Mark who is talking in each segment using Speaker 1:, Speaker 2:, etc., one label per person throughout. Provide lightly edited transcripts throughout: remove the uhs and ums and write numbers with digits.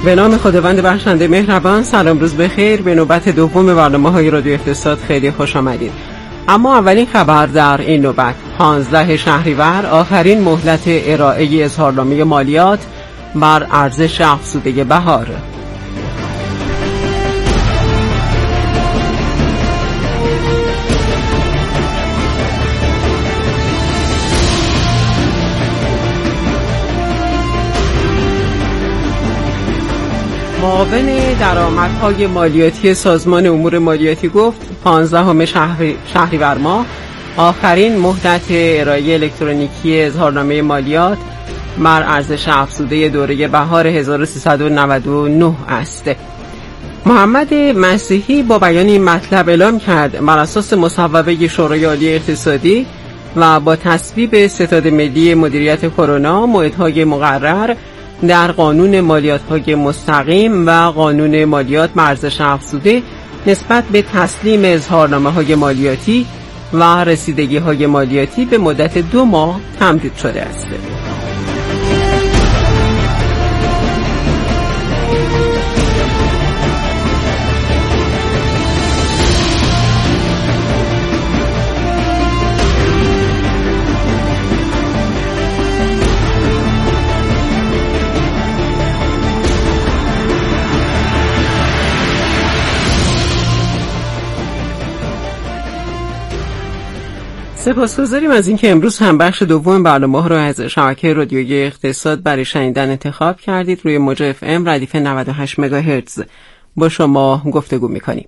Speaker 1: به نام خداوند بخشنده مهربان. سلام، روز بخیر. به نوبت دوم برنامه‌های رادیو اقتصاد خیلی خوش آمدید. اما اولین خبر در این نوبت: 15 شهریور آخرین مهلت ارائه اظهارنامه مالیات بر ارزش افزوده بهار. معاون درآمدهای مالیاتی سازمان امور مالیاتی گفت 15 شهریور ماه آخرین مهلت ارائه الکترونیکی اظهارنامه مالیات بر ارزش افزوده دوره بهار 1399 است. محمد مسیحی با بیان این مطلب اعلام کرد بر اساس مصوبه شورای عالی اقتصادی و با تصویب ستاد ملی مدیریت کرونا، موعدهای مقرر در قانون مالیات‌های مستقیم و قانون مالیات بر ارزش افزوده نسبت به تسلیم اظهارنامه‌های مالیاتی و رسیدگی‌های مالیاتی به مدت 2 ماه تمدید شده است. سپاسگزاریم از اینکه امروز هم بخش دوم برنامه را از شبکه رادیویی اقتصاد برای شنیدن انتخاب کردید. روی موج اف ام ردیف 98 مگاهرتز با شما گفتگو می‌کنیم.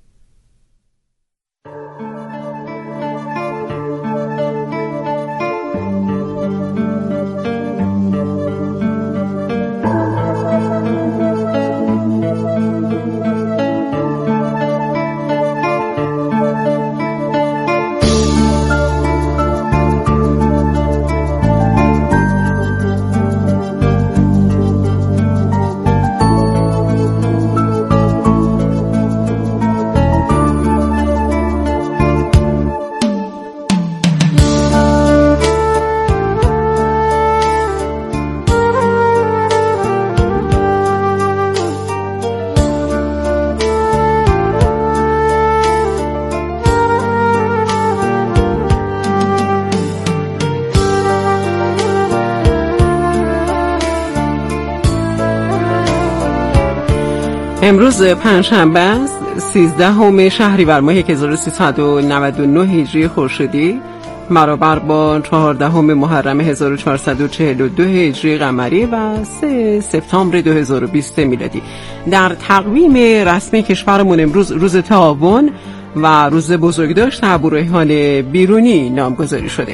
Speaker 1: امروز پنجشنبه است، 13 شهریور ماه 1399 هجری خورشیدی، برابر با 14 محرم 1442 هجری قمری و 3 سپتامبر 2020 میلادی. در تقویم رسمی کشورمون امروز روز تعاون و روز بزرگداشت ابوریحان بیرونی نامگذاری شده.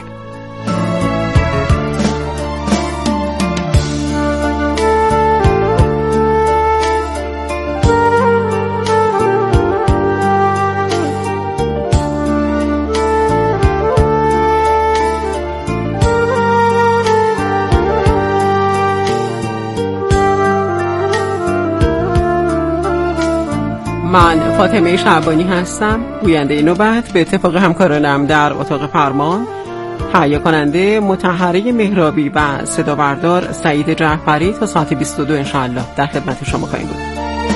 Speaker 1: من فاطمه شعبانی هستم، گوینده نوبت. به اتفاق همکارانم در اتاق فرمان، تهیه کننده مطهره مهرابی و صدا بردار سعید جعفری، تا ساعت 22 انشاءالله در خدمت شما خواهیم بود.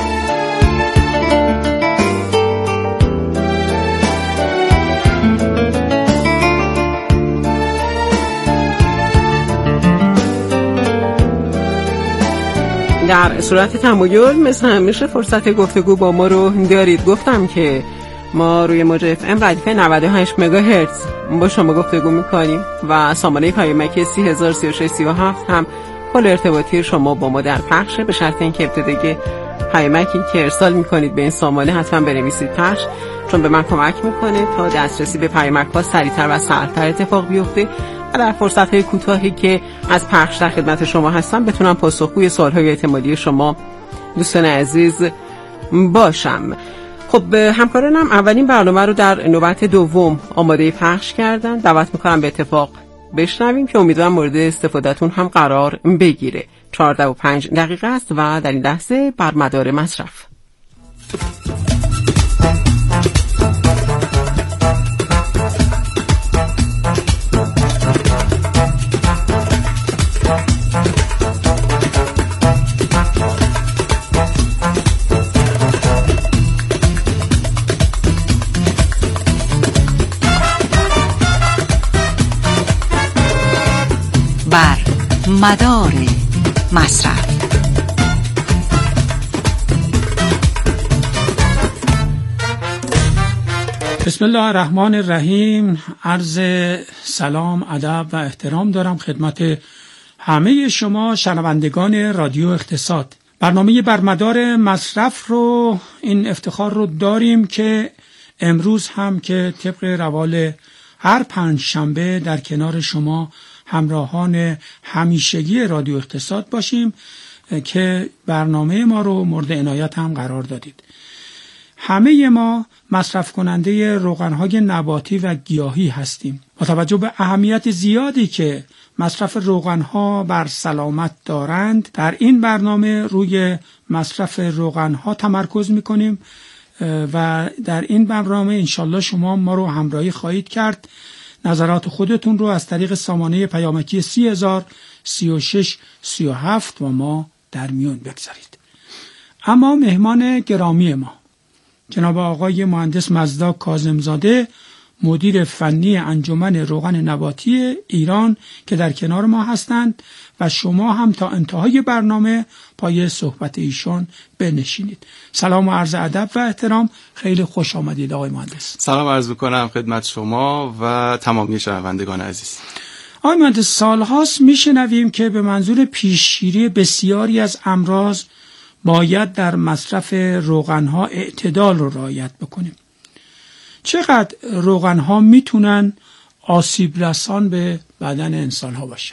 Speaker 1: در صورت تمایل مثل همیشه فرصت گفتگو با ما رو دارید. گفتم که ما روی موج اف ام ردیف 98 مگاهرتز با شما گفتگو میکنیم و سامانه پیامک 303637 هم کل ارتباطی شما با ما در پخشه، به شرط اینکه ابتدای پیامکی که ارسال میکنید به این سامانه حتما بنویسید پخش، چون به من کمک میکنه تا دسترسی به پیامک ها سریعتر و سهل‌تر اتفاق بیفته و در فرصت‌های کوتاهی که از پخش در خدمت شما هستم بتونم پاسخگوی سوال‌های اعتمادی شما دوستان عزیز باشم. خب همکارانم اولین برنامه رو در نوبت دوم آماده پخش کردن. دعوت میکنم به اتفاق بشنویم که امیدوارم مورد استفادهتون هم قرار بگیره. 14:05 است و در این لحظه بر مدار مصرف.
Speaker 2: مدار مصرف.
Speaker 3: بسم الله الرحمن الرحیم. عرض سلام، ادب و احترام دارم خدمت همه شما شنوندگان رادیو اقتصاد. برنامه برمدار مصرف رو، این افتخار رو داریم که امروز هم که طبق روال هر پنجشنبه در کنار شما همراهان همیشگی رادیو اقتصاد باشیم که برنامه ما رو مورد عنایت هم قرار دادید. همه ما مصرف کننده روغن‌های نباتی و گیاهی هستیم. با توجه به اهمیت زیادی که مصرف روغن‌ها بر سلامت دارند، در این برنامه روی مصرف روغن‌ها تمرکز می‌کنیم و در این برنامه انشالله شما ما رو همراهی خواهید کرد. نظرات خودتون رو از طریق سامانه پیامکی 30,036,37 با ما در میون بگذارید. اما مهمان گرامی ما جناب آقای مهندس مزدا کاظمزاده، مدیر فنی انجمن روغن نباتی ایران که در کنار ما هستند و شما هم تا انتهای برنامه پای صحبت ایشان بنشینید. سلام و عرض ادب و احترام. خیلی خوش آمدید آقای مهندس.
Speaker 4: سلام عرض میکنم خدمت شما و تمامی شنوندگان عزیز.
Speaker 3: آقای مهندس، سالهاست میشنویم که به منظور پیشگیری بسیاری از امراض باید در مصرف روغنها اعتدال رو رعایت بکنیم. چقدر روغنها میتونن آسیب رسان به بدن انسان ها باشن؟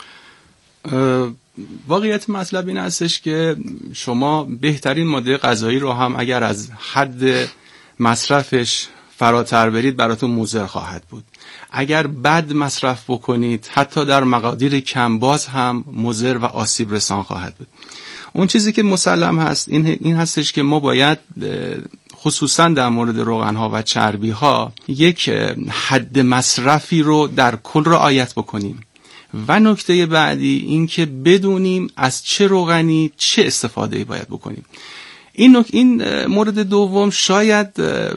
Speaker 4: واقعیت مطلب این هستش که شما بهترین ماده غذایی رو هم اگر از حد مصرفش فراتر برید براتون مضر خواهد بود. اگر بد مصرف بکنید حتی در مقادیر کم باز هم مضر و آسیب رسان خواهد بود. اون چیزی که مسلم هست این هستش که ما باید خصوصا در مورد روغن‌ها و چربی‌ها یک حد مصرفی رو در کل رعایت بکنیم و نکته بعدی این که بدونیم از چه روغنی چه استفاده‌ای باید بکنیم. این مورد دوم شاید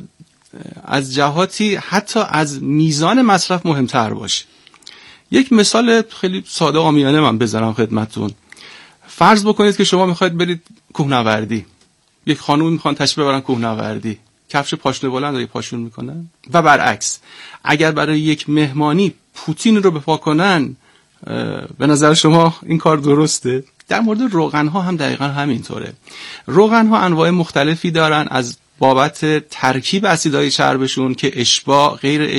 Speaker 4: از جهاتی حتی از میزان مصرف مهمتر باشه. یک مثال خیلی ساده عامیانه من بزنم خدمتتون. فرض بکنید که شما میخواید برید کوهنوردی. یک خانومی میخوان تشریف ببرن کوهنوردی، کفش پاشنه بلند رو پاشون میکنن و برعکس. اگر برای یک مهمانی پوتین رو به پا کنن، به نظر شما این کار درسته؟ در مورد روغن‌ها هم دقیقا همینطوره. روغن‌ها انواع مختلفی دارن از بابت ترکیب اسیدهای چربشون که اشباع،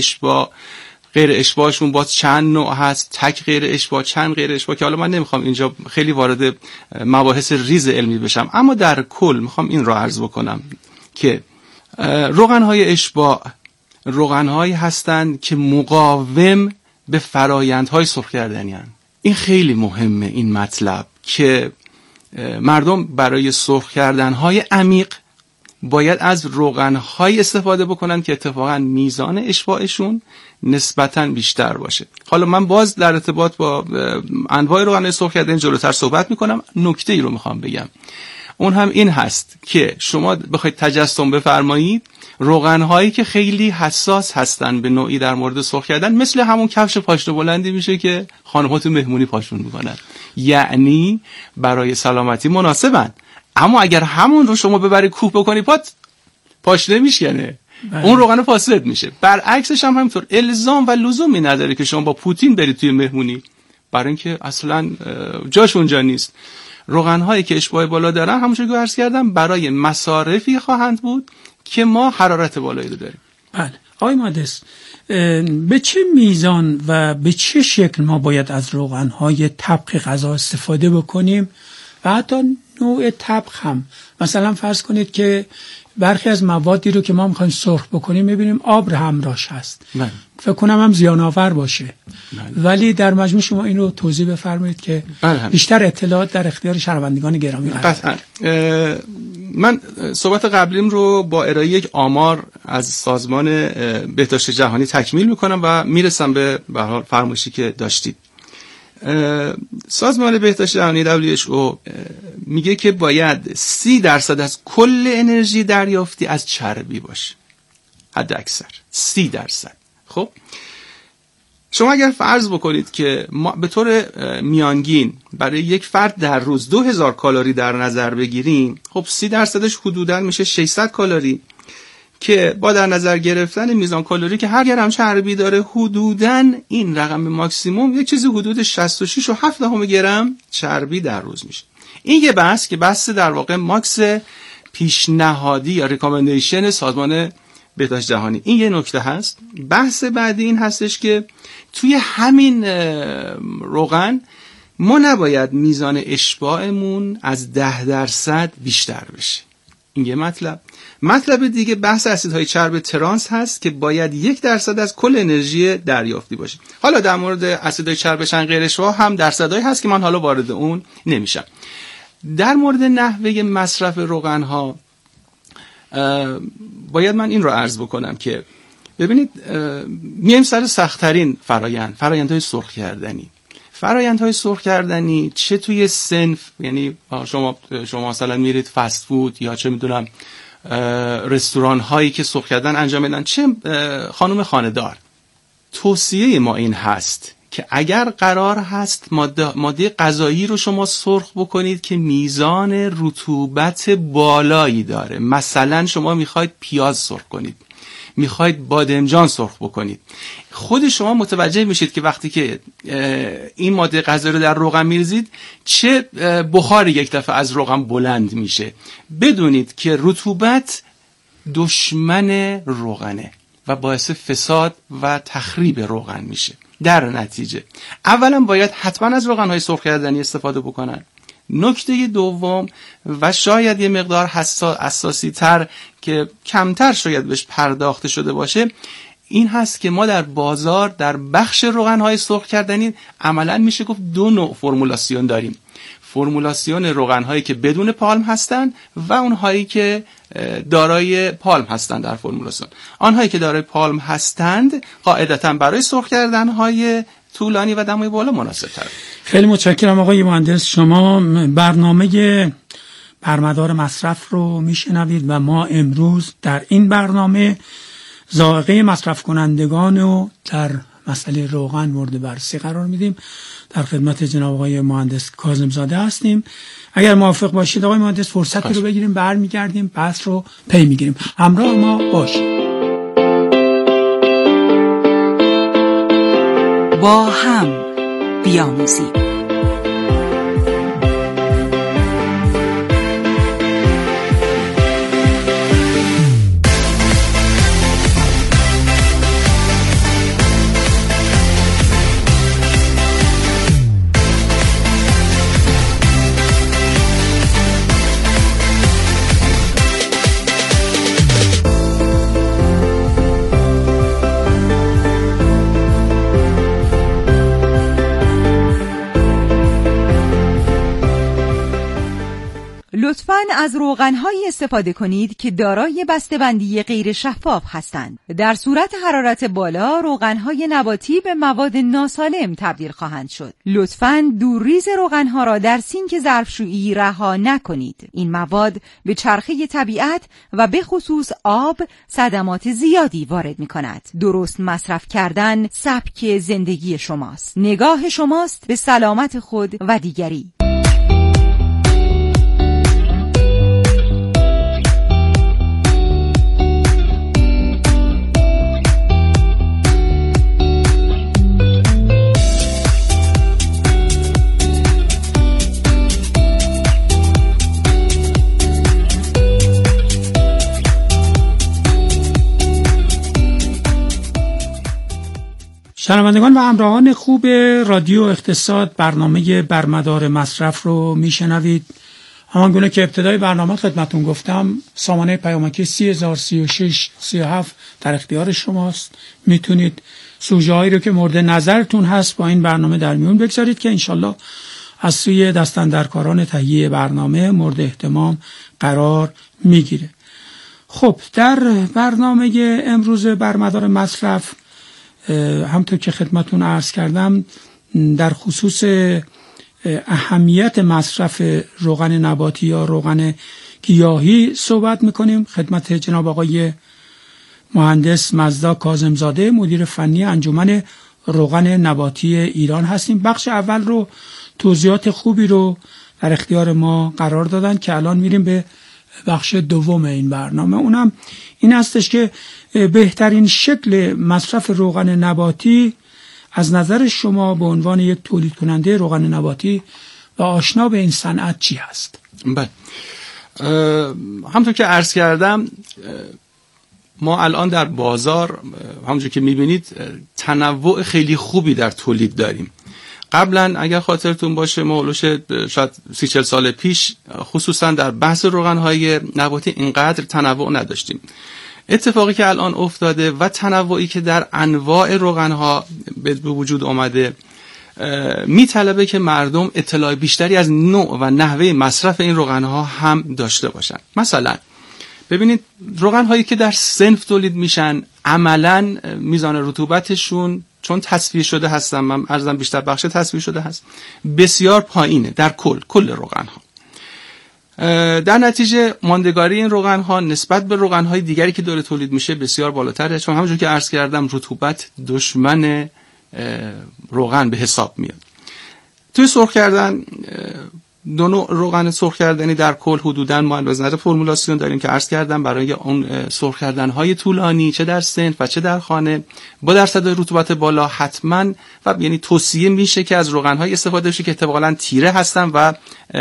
Speaker 4: غیر اشباعشون باز چند نوع هست، تک غیر اشباع، چند غیر اشباع، که حالا من نمیخوام اینجا خیلی وارد مباحث ریز علمی بشم، اما در کل میخوام این را عرض بکنم که روغن‌های اشباع روغن‌هایی هستند که مقاوم به فرایندهای سرخ کردنی هستند. این خیلی مهمه این مطلب که مردم برای سرخ کردنهای عمیق باید از روغن‌های استفاده بکنن که اتفاقا میزان اشباعشون نسبتاً بیشتر باشه. حالا من باز در ارتباط با انواع روغن سرخ کردن جلوتر صحبت میکنم. نکته ای رو میخوام بگم، اون هم این هست که شما بخواید تجسم بفرمایید روغن‌هایی که خیلی حساس هستن به نوعی در مورد سرخ کردن، مثل همون کفش پاشنه بلندی میشه که خانم‌ها تو مهمونی پاشون میکنن، یعنی برای سلامتی مناسبن، اما اگر همون رو شما ببری کوه بکنی پاشنه میشکنه، اون روغن فاسد میشه. برعکسش هم همینطور، الزام و لزومی نداره که شما با پوتین برید توی مهمونی، برای اینکه اصلا جاش اونجا نیست. روغن‌هایی که اشباع بالا دارن همونجوری که عرض کردم برای مصارفی خواهند بود که ما حرارت بالایی رو داریم.
Speaker 3: بله آقای مهندس، به چه میزان و به چه شکل ما باید از روغن‌های طبخ غذا استفاده بکنیم و حتی نوع طبخ هم؟ مثلا فرض کنید که برخی از موادی رو که ما میخوایم سرخ بکنیم میبینیم آب همراهش هست، فکر کنم هم زیان آور باشه، ولی در مجموع شما این رو توضیح بفرمایید که بیشتر اطلاعات در اختیار شنوندگان گرامی قرار بده.
Speaker 4: من صحبت قبلیم رو با ارائه یک آمار از سازمان بهداشت جهانی تکمیل میکنم و میرسم به حال فرمایشی که داشتید. سازمان بهداشت جهانی WHO میگه که باید 30% از کل انرژی دریافتی از چربی باشه، حد اکثر 30%. خب شما اگر فرض بکنید که ما به طور میانگین برای یک فرد در روز 2000 کالری در نظر بگیریم، خب 30% حدوداً میشه 600 کالری که با در نظر گرفتن میزان کالری که هر گرم چربی داره حدوداً این رقم ماکسیموم یک چیزی حدود 66.7 گرم چربی در روز میشه. این یه بحث که بحث در واقع ماکس پیشنهادی یا ریکامندیشن سازمان بهداشت جهانی. این یه نکته هست. بحث بعدی این هستش که توی همین روغن ما نباید میزان اشباعمون از 10% بیشتر بشه. این یه مطلب دیگه بحث اسیدهای چرب ترانس هست که باید 1% از کل انرژی دریافتی باشه. حالا در مورد اسیدهای چرب غیر اشباع هم درصدایی هست که من حالا وارد اون نمیشم. در مورد نحوه مصرف روغن ها باید من این رو عرض بکنم که ببینید میایم سر سخت‌ترین فرآیندهای سرخ کردنی. فرآیندهای سرخ کردنی چه توی صنف، یعنی شما مثلا میرید فست فود یا چه میدونم رستوران هایی که سرخ کردن انجام میدن، چه خانم خانه‌دار، توصیه ما این هست که اگر قرار هست ماده غذایی رو شما سرخ بکنید که میزان رطوبت بالایی داره، مثلا شما میخواید پیاز سرخ کنید، میخواید بادمجان سرخ بکنید، خود شما متوجه میشید که وقتی که این ماده غذایی رو در روغن میریزید چه بخاری یک دفعه از روغن بلند میشه. بدونید که رطوبت دشمن روغنه و باعث فساد و تخریب روغن میشه. در نتیجه اولا باید حتما از روغن‌های سرخ کردنی استفاده بکنن. نکته دوم و شاید یه مقدار حساسی تر که کمتر شاید بهش پرداخته شده باشه این هست که ما در بازار در بخش روغن‌های سرخ کردنی عملاً میشه گفت 2 نوع فرمولاسیون داریم. فرمولاسیون روغن‌هایی که بدون پالم هستند و اونهایی که دارای پالم هستند. در فرمولاسیون آنهایی که دارای پالم هستند قاعدتاً برای سرخ کردن‌های طولانی و دمای بالا مناسب‌تر.
Speaker 3: خیلی متشکرم آقای مهندس. شما برنامه برمدار مصرف رو میشنوید و ما امروز در این برنامه ذائقه مصرف کنندگان رو در مسئله روغن مورد بررسی قرار میدیم. در خدمت جناب آقای مهندس کاظم زاده هستیم. اگر موافق باشید آقای مهندس فرصتی رو بگیریم برمیگردیم بحث رو پی میگیریم. همراه ما باشید.
Speaker 2: با هم بیاموزیم.
Speaker 5: لطفاً از روغن‌هایی استفاده کنید که دارای بسته‌بندی غیر شفاف هستند. در صورت حرارت بالا روغن‌های نباتی به مواد ناسالم تبدیل خواهند شد. لطفاً دورریز روغن‌ها را در سینک ظرفشویی رها نکنید. این مواد به چرخه طبیعت و به خصوص آب صدمات زیادی وارد می‌کند. درست مصرف کردن سبک زندگی شماست. نگاه شماست به سلامت خود و دیگری.
Speaker 3: شنوندگان و همراهان خوب رادیو اقتصاد، برنامه برمدار مصرف رو میشنوید. همانگونه که ابتدای برنامه خدمتون گفتم سامانه پیامکی 30,036,37 در اختیار شماست. میتونید سوژه هایی رو که مورد نظرتون هست با این برنامه در میون بگذارید که انشالله از سوی دستاندرکاران تهیه برنامه مورد اهتمام قرار میگیره. خب در برنامه امروز برمدار مصرف همطور که خدمتون عرض کردم در خصوص اهمیت مصرف روغن نباتی یا روغن گیاهی صحبت میکنیم. خدمت جناب آقای مهندس مزدا کاظم زاده مدیر فنی انجمن روغن نباتی ایران هستیم. بخش اول رو توضیحات خوبی رو در اختیار ما قرار دادن که الان میریم به بخش دوم این برنامه. اونم این هستش که بهترین شکل مصرف روغن نباتی از نظر شما به عنوان یک تولید کننده روغن نباتی و آشنا به این صنعت چی هست؟
Speaker 4: بله، همونطور که عرض کردم ما الان در بازار همونجور که میبینید تنوع خیلی خوبی در تولید داریم. قبلا اگر خاطرتون باشه ما اولوش شاید 30-40 سال پیش خصوصا در بحث روغن‌های نباتی اینقدر تنوع نداشتیم. اتفاقی که الان افتاده و تنوعی که در انواع روغن‌ها به وجود آمده میطلبه که مردم اطلاع بیشتری از نوع و نحوه مصرف این روغن‌ها هم داشته باشن. مثلا ببینید روغن‌هایی که در صنف تولید میشن عملاً میزان رطوبتشون چون تصفیه شده هستن، من عرضم بیشتر بخش تصفیه شده هست، بسیار پایینه در کل روغن‌ها. در نتیجه ماندگاری این روغن‌ها نسبت به روغن‌های دیگری که داره تولید میشه بسیار بالاتره، چون همونجور که عرض کردم رطوبت دشمن روغن به حساب میاد. توی سرخ کردن دو نوع روغن سرخ کردنی در کل حدوداً ما از نظر فرمولاسیون داریم که عرض کردم برای اون سرخ کردن‌های طولانی چه در صنف و چه در خانه با درصد رطوبت بالا حتماً و یعنی توصیه میشه که از روغن‌های استفاده بشه که اتفاقاً تیره هستن و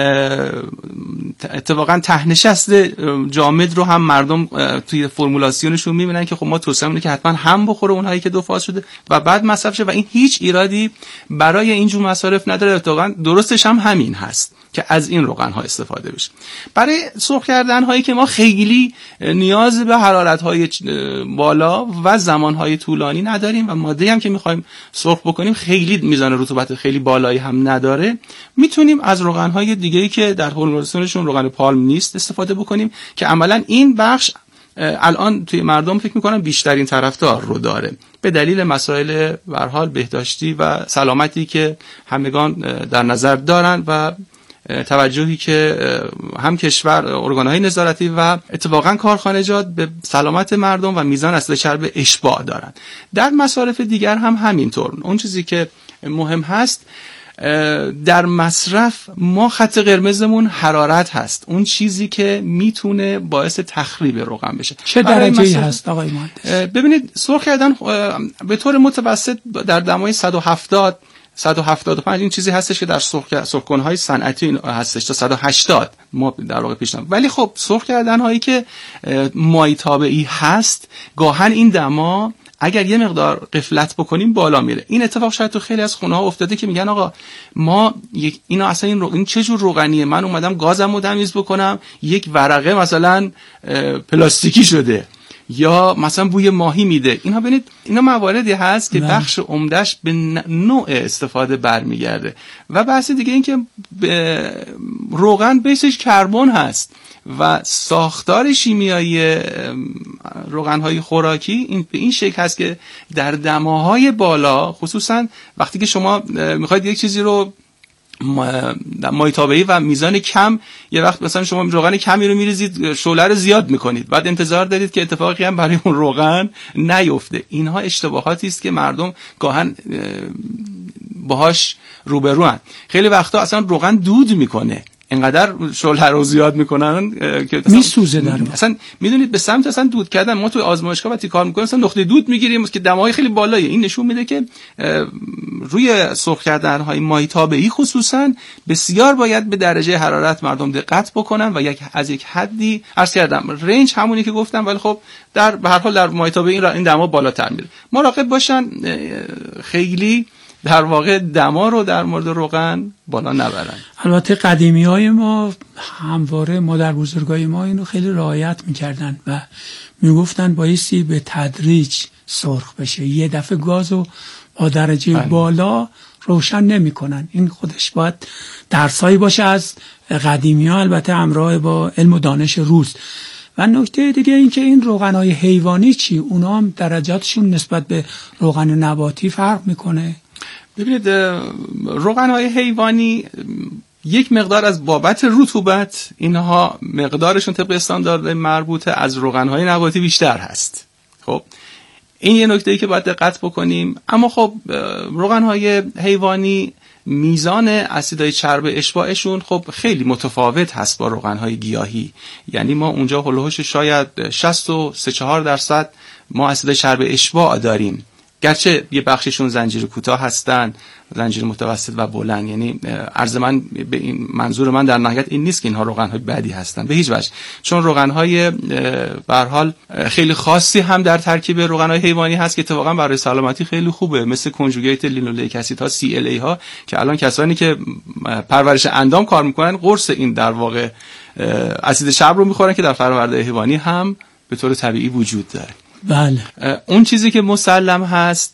Speaker 4: اتفاقاً ته‌نشست جامد رو هم مردم توی فرمولاسیونشون میبینن که خب ما توصیه می‌کنیم که حتماً هم بخوره اونهایی که دو فاز شده و بعد مصرف شه و این هیچ ایرادی برای این جور مصارف نداره. اتفاقاً درستش هم همین هست که از این روغن‌ها استفاده بشه. برای سرخ کردن‌هایی که ما خیلی نیاز به حرارت‌های بالا و زمان‌های طولانی نداریم و ماده‌ای هم که می‌خوایم سرخ بکنیم خیلی میزان رطوبت خیلی بالایی هم نداره، میتونیم از روغن‌های دیگه‌ای که در فرمولاسیونشون روغن پالم نیست استفاده بکنیم که عملاً این بخش الان توی مردم فکر می‌کنم بیشترین طرفدار رو داره به دلیل مسائل به هر حال بهداشتی و سلامتی که همگان در نظر دارن و توجهی که هم کشور ارگان‌های نظارتی و اتفاقاً کارخانجات به سلامت مردم و میزان اصل چرب اشباع دارن. در مصارف دیگر هم همینطور. اون چیزی که مهم هست در مصرف ما خط قرمزمون حرارت هست، اون چیزی که میتونه باعث تخریب روغن بشه.
Speaker 3: چه درجه‌ای هست آقای مهندس؟
Speaker 4: ببینید سرخ کردن به طور متوسط در دمای 175 این چیزی هستش که در سرخ‌کن‌های صنعتی هستش تا 180 ما در واقع پیش نمی‌ریم. ولی خب سرخ کردن‌هایی که مای تابعی هست گاهن این دما اگر یه مقدار غفلت بکنیم بالا میره. این اتفاق شاید تو خیلی از خونه‌ها افتاده که میگن آقا ما اینا اصلا این چه جور روغنیه، من اومدم گازمو تمیز بکنم یک ورقه مثلا پلاستیکی شده یا مثلا بوی ماهی میده. اینها ببینید اینا مواردی هست که بخش عمدهش به نوع استفاده برمیگرده و بحث دیگه این که روغن بیسش کربن هست و ساختار شیمیایی روغن‌های خوراکی این به این شکل هست که در دماهای بالا خصوصا وقتی که شما میخواید یک چیزی رو مای تابعی و میزان کم، یه وقت مثلا شما روغن کمی رو میریزید شعله رو زیاد میکنید بعد انتظار دارید که اتفاقی هم برای اون روغن نیفته. اینها اشتباهاتی است که مردم گاهن باهاش روبروان. خیلی وقتا اصلا روغن دود میکنه، اینقدر شعله رو زیاد میکنن که
Speaker 3: میسوزه در
Speaker 4: اصلا میدونید به سمت اصلا دود کردن. ما توی آزمایشگاه وقتی کار میکنیم اصلا نقطه دود میگیریم که دمای خیلی بالاییه. این نشون میده که روی سرخ کردن‌های مای تابعی خصوصا بسیار باید به درجه حرارت مردم دقت بکنن و از یک حدی عرض کردم رنج همونی که گفتم، ولی خب در به هر حال در مای تابعی این دما بالاتر میره. مراقب باشن خیلی در واقع دما رو در مورد روغن بالا نبرن.
Speaker 3: البته قدیمی‌های ما همواره مادر بزرگای ما اینو خیلی رعایت می‌کردن و میگفتن بایستی به تدریج سرخ بشه، یه دفعه گازو با درجه بالا روشن نمی‌کنن. این خودش باید درسایی باشه از قدیمی‌ها، البته همراه با علم و دانش روز. و نکته دیگه این که این روغن‌های حیوانی چی؟ اونا هم درجاتشون نسبت به روغن نباتی فرق می‌کنه؟
Speaker 4: ببینید روغن‌های حیوانی یک مقدار از بابت رطوبت اینها مقدارشون طبق استاندارد مربوطه از روغن‌های نباتی بیشتر هست. خب این یه نکته‌ای که باید دقت بکنیم. اما خب روغن‌های حیوانی میزان اسیدهای چرب اشباعشون خب خیلی متفاوت هست با روغن‌های گیاهی. یعنی ما اونجا هولوش شاید 63-4% ما اسیدهای چرب اشباع داریم، گرچه یه بخششون زنجیر کوتاه هستن، زنجیر متوسط و بلند. یعنی عرض من به این منظور من در نهایت این نیست که اینها روغن‌های بدی هستن، به هیچ وجه، چون روغن‌های به هر حال خیلی خاصی هم در ترکیب روغن‌های حیوانی هست که اتفاقا برای سلامتی خیلی خوبه، مثل کنجوگیت لینولیک اسیدها CLA ها که الان کسانی که پرورش اندام کار میکنن قرص این در واقع اسید چرب رو میخورن که در فرآورده حیوانی هم به طور طبیعی وجود داره.
Speaker 3: بله.
Speaker 4: اون چیزی که مسلم هست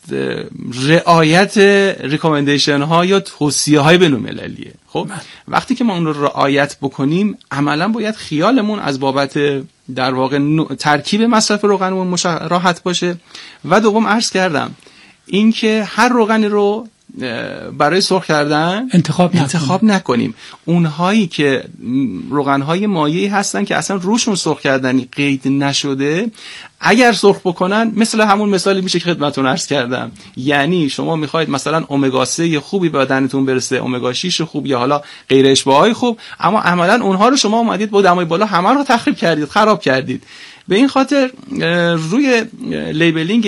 Speaker 4: رعایت ریکامندیشن ها یا توصیه های بین‌المللیه. خب وقتی که ما اون رو رعایت بکنیم عملا باید خیالمون از بابت در واقع ترکیب مصرف روغنمون راحت باشه. و دوم عرض کردم این که هر روغنی رو برای سرخ کردن انتخاب نکنیم. اونهایی که روغنهای مایعی هستن که اصلا روشون سرخ کردنی قید نشده، اگر سرخ بکنن مثل همون مثالی میشه که خدمتتون عرض کردم. یعنی شما میخواید مثلا امگا 3 خوبی به بدنتون برسه، امگا 6 خوب یا حالا غیر اشباعی خوب، اما عملا اونها رو شما اومدید با دمای بالا همه رو تخریب کردید، خراب کردید. به این خاطر روی لیبلینگ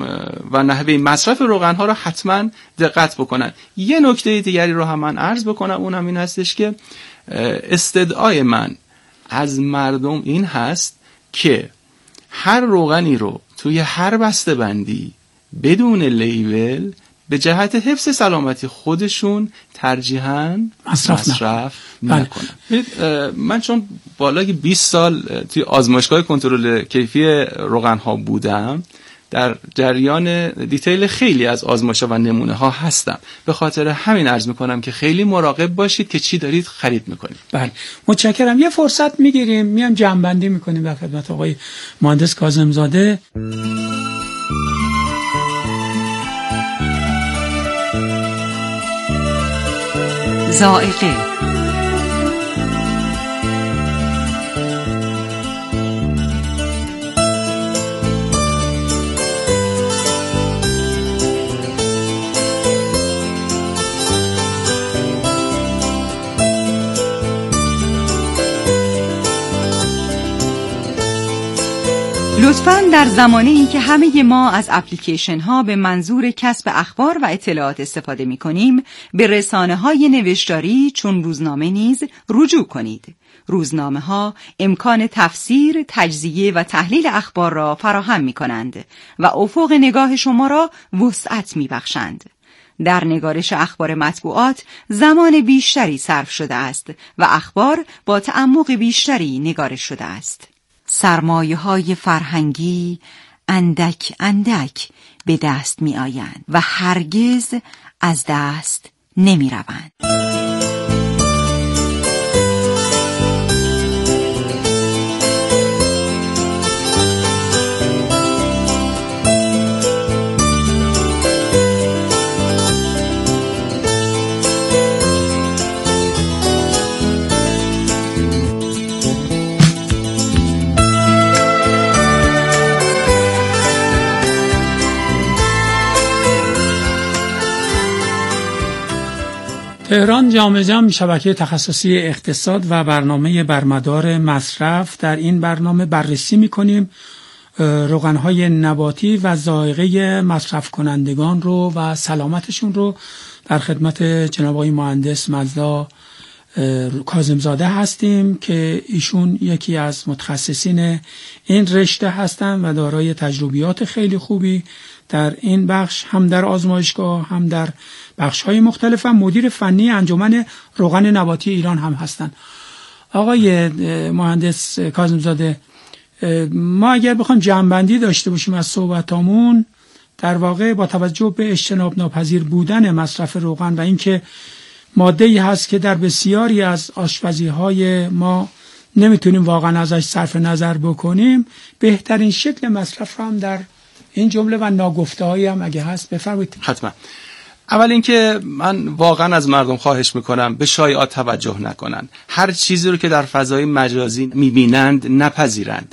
Speaker 4: و نحوه مصرف روغن ها رو حتما دقت بکنن. یه نکته دیگری رو هم من عرض بکنم، اونم این هستش که استدعای من از مردم این هست که هر روغنی رو توی هر بسته بندی بدون لیبل به جهت حفظ سلامتی خودشون ترجیحاً مصرف نکنن. من چون بالای 20 سال توی آزمایشگاه کنترل کیفی روغن ها بودم، در جریان دیتیل خیلی از آزمایش‌ها و نمونه ها هستم. به خاطر همین عرض میکنم که خیلی مراقب باشید که چی دارید خرید میکنید.
Speaker 3: بله، متشکرم. یه فرصت میگیریم میام جمع‌بندی میکنیم در خدمت آقای مهندس کاظم‌زاده.
Speaker 2: ذائقه.
Speaker 5: لطفاً در زمانه‌ای که همه ما از اپلیکیشن ها به منظور کسب اخبار و اطلاعات استفاده می کنیم، به رسانه های نوشتاری چون روزنامه نیز رجوع کنید. روزنامه ها امکان تفسیر، تجزیه و تحلیل اخبار را فراهم می کنند و افق نگاه شما را وسعت می بخشند. در نگارش اخبار مطبوعات زمان بیشتری صرف شده است و اخبار با تعمق بیشتری نگارش شده است. سرمایه‌های فرهنگی اندک اندک به دست می آیند و هرگز از دست نمی روند.
Speaker 3: تهران جامع جم شبکه تخصصی اقتصاد و برنامه برمدار مصرف. در این برنامه بررسی می‌کنیم روغن‌های نباتی و ذائقه مصرف کنندگان رو و سلامتشون رو. در خدمت جناب آقای مهندس مجدا کاظم‌زاده هستیم که ایشون یکی از متخصصین این رشته هستند و دارای تجربیات خیلی خوبی در این بخش، هم در آزمایشگاه هم در بخش‌های مختلف، هم مدیر فنی انجمن روغن نباتی ایران هم هستند. آقای مهندس کاظم‌زاده، ما اگر بخوایم جمع‌بندی داشته باشیم از صحبتامون، در واقع با توجه به اجتناب ناپذیر بودن مصرف روغن و اینکه ماده‌ای هست که در بسیاری از آشپزی‌های ما نمیتونیم واقعا ازش صرف نظر بکنیم، بهترین شکل مصرف هم در این جمله و ناگفته‌هایی هم اگه هست بفرمایید.
Speaker 4: حتما. اول اینکه من واقعا از مردم خواهش میکنم به شایعات توجه نکنن. هر چیزی رو که در فضای مجازی میبینند نپذیرند.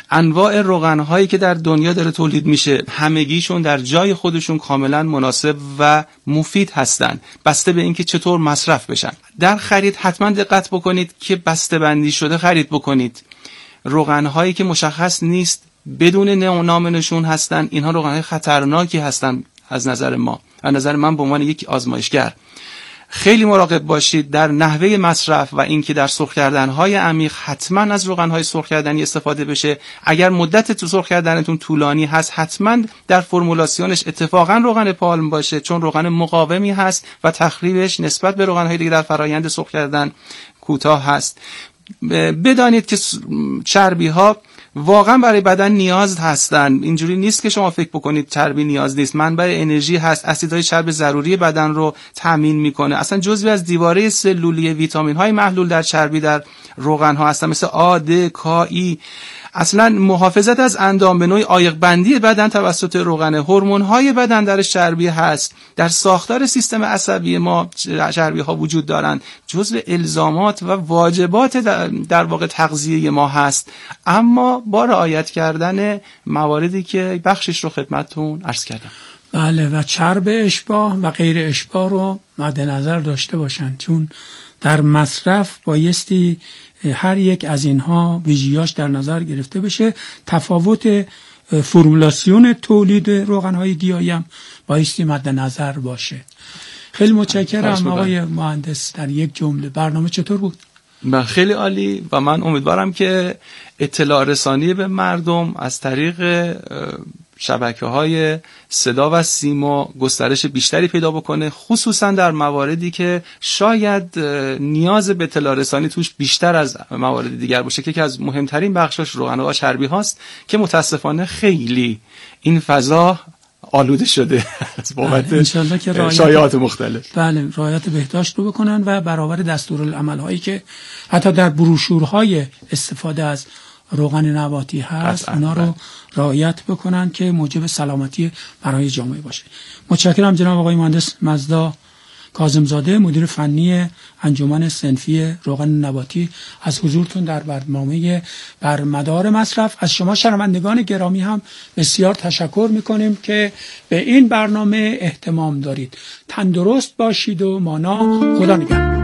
Speaker 4: انواع روغن‌هایی که در دنیا داره تولید میشه همگیشون در جای خودشون کاملا مناسب و مفید هستن، بسته به اینکه چطور مصرف بشن. در خرید حتما دقت بکنید که بسته‌بندی شده خرید بکنید. روغن‌هایی که مشخص نیست، بدون نام نشون هستن، اینها روغن‌های خطرناکی هستن از نظر ما، از نظر من به عنوان یک آزمایشگر. خیلی مراقب باشید در نحوه مصرف و اینکه در سرخ کردن‌های عمیق حتما از روغن‌های سرخ کردنی استفاده بشه. اگر مدت سرخ کردنتون طولانی هست حتما در فرمولاسیونش اتفاقا روغن پالم باشه، چون روغن مقاومی هست و تخریبش نسبت به روغن‌های دیگه در فرایند سرخ کردن کوتاه هست. بدانید که چربی‌ها واقعا برای بدن نیاز هستن. اینجوری نیست که شما فکر بکنید چربی نیاز نیست، منبع انرژی هست، اسیدهای چرب ضروری بدن رو تامین میکنه، اصلا جزوی از دیواره سلولی ویتامین های محلول در چربی در روغن ها هستن، مثل آ، د، کا، ای. اصلا محافظت از اندام به نوعی عایق بندی بدن توسط روغن، هورمون های بدن در چربی هست، در ساختار سیستم عصبی ما چربی ها وجود دارند، جزو الزامات و واجبات در واقع تغذیه ما هست، اما با رعایت کردن مواردی که بخشش رو خدمتتون عرض کردم.
Speaker 3: بله، و چرب اشباع و غیر اشباع رو مد نظر داشته باشن، چون در مصرف بایستی هر یک از اینها ویژگیاش در نظر گرفته بشه. تفاوت فرمولاسیون تولید روغن‌های گیاهی هم بایستی مد نظر باشه. خیلی متشکرم آقای مهندس. در یک جمله برنامه چطور بود؟
Speaker 4: خیلی عالی و من امیدوارم که اطلاع رسانی به مردم از طریق شبکه‌های صدا و سیما گسترش بیشتری پیدا بکنه، خصوصا در مواردی که شاید نیاز به اطلاع رسانی توش بیشتر از موارد دیگر باشه، که یکی از مهمترین بخشش روغن‌ها و چربی هاست که متاسفانه خیلی این فضا آلوده شده از بابت شایعات مختلف.
Speaker 3: بله، رعایت بهداشت رو بکنن و برابر دستورالعمل هایی که حتی در بروشورهای استفاده از روغن نباتی هست اونا رو رعایت بکنن که موجب سلامتی برای جامعه باشه. متشکرم جناب آقای مهندس مزدا کاظم‌زاده، مدیر فنی انجمن صنفی روغن نباتی، از حضورتون در برنامه بر مدار مصرف. از شما شنوندگان گرامی هم بسیار تشکر میکنیم که به این برنامه اهتمام دارید. تندرست باشید و مانا. خدا نگهدار.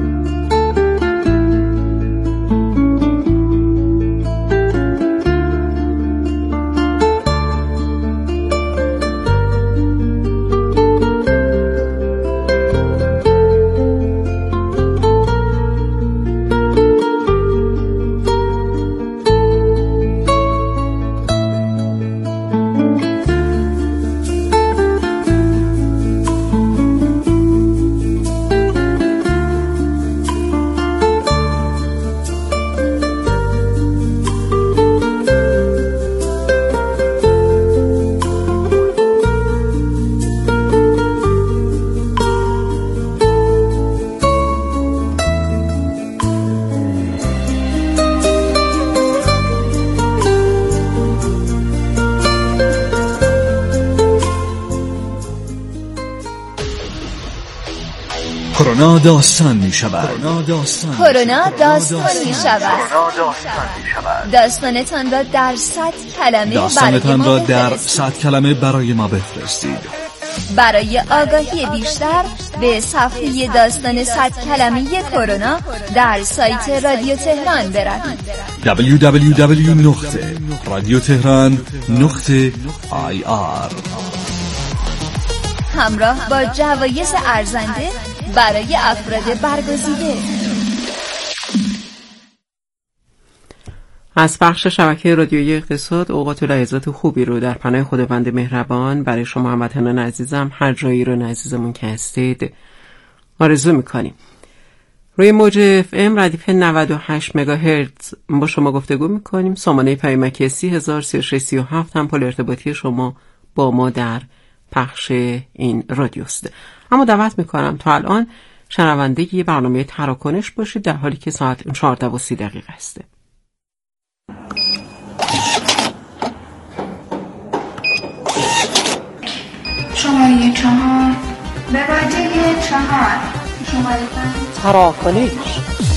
Speaker 6: کرونا داستان می شود.
Speaker 7: کرونا داستان می شود. داستانتان را در 100 کلمه برای ما بفرستید. برای آگاهی بیشتر به صفحه داستان 100 کلمه کرونا در سایت رادیو تهران بروید. www.radiotehran.ir. همراه با جوایز ارزنده برای افراد برگزیده.
Speaker 1: از پخش شبکه رادیویی اقتصاد اوقات و لحظات خوبی رو در پناه خداوند مهربان برای شما هموطنان عزیزم هر جایی رو عزیزمون که هستید آرزو میکنیم. روی موج FM ردیف 98 مگاهرتز با شما گفتگو میکنیم. سامانه پیامکی 303637 هم پل ارتباطی شما با ما در پخش این رادیوست. اما دعوت میکنم تا الان شنونده یه برنامه تراکنش باشید در حالی که ساعت 14:30 است.
Speaker 8: شماره 4 به واژه 4 شماره 5
Speaker 1: تراکنش.